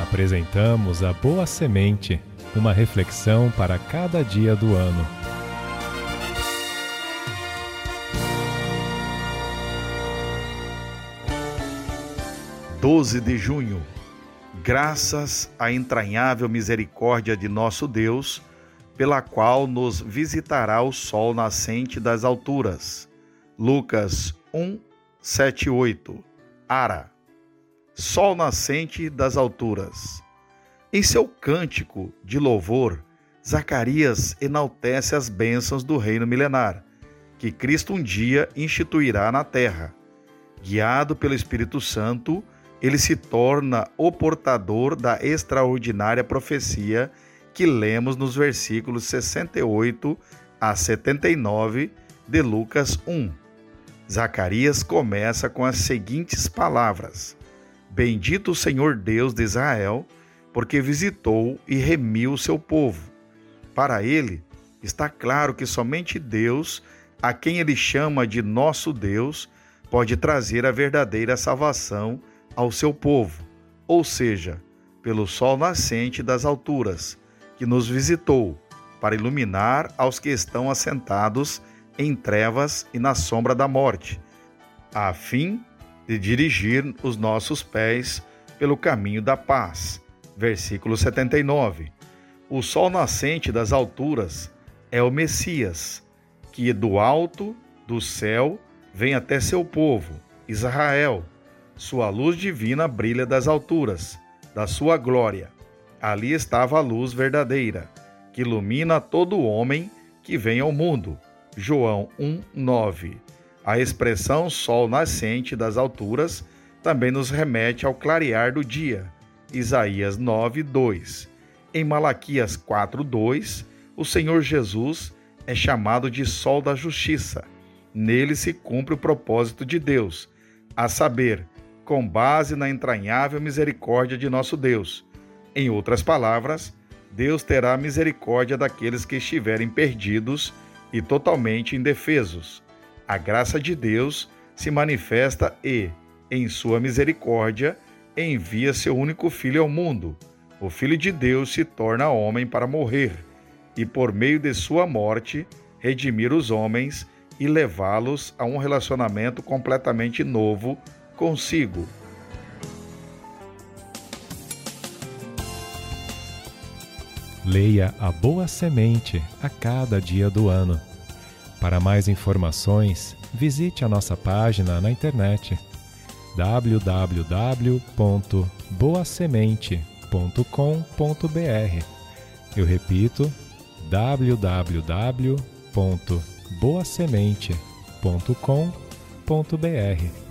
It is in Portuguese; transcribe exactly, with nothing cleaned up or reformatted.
Apresentamos a Boa Semente, uma reflexão para cada dia do ano. doze de junho. Graças à entranhável misericórdia de nosso Deus, pela qual nos visitará o sol nascente das alturas. Lucas um, sete e oito. Ara. Sol nascente das alturas. Em seu cântico de louvor, Zacarias enaltece as bênçãos do reino milenar, que Cristo um dia instituirá na terra. Guiado pelo Espírito Santo, ele se torna o portador da extraordinária profecia que lemos nos versículos sessenta e oito a setenta e nove de Lucas um. Zacarias começa com as seguintes palavras: Bendito o Senhor Deus de Israel, porque visitou e remiu o seu povo. Para ele, está claro que somente Deus, a quem ele chama de nosso Deus, pode trazer a verdadeira salvação ao seu povo, ou seja, pelo sol nascente das alturas, que nos visitou, para iluminar aos que estão assentados em trevas e na sombra da morte, a fim de dirigir os nossos pés pelo caminho da paz. Versículo setenta e nove. O sol nascente das alturas é o Messias, que do alto do céu vem até seu povo, Israel. Sua luz divina brilha das alturas, da sua glória. Ali estava a luz verdadeira, que ilumina todo homem que vem ao mundo. João um, nove. A expressão sol nascente das alturas também nos remete ao clarear do dia. Isaías nove, dois. Em Malaquias quatro, dois, o Senhor Jesus é chamado de sol da justiça. Nele se cumpre o propósito de Deus, a saber, com base na entranhável misericórdia de nosso Deus. Em outras palavras, Deus terá misericórdia daqueles que estiverem perdidos e totalmente indefesos. A graça de Deus se manifesta e, em sua misericórdia, envia seu único Filho ao mundo. O Filho de Deus se torna homem para morrer e, por meio de sua morte, redimir os homens e levá-los a um relacionamento completamente novo consigo. Leia a Boa Semente a cada dia do ano. Para mais informações, visite a nossa página na internet w w w ponto boa semente ponto com ponto b r. Eu repito, w w w ponto boa semente ponto com ponto b r.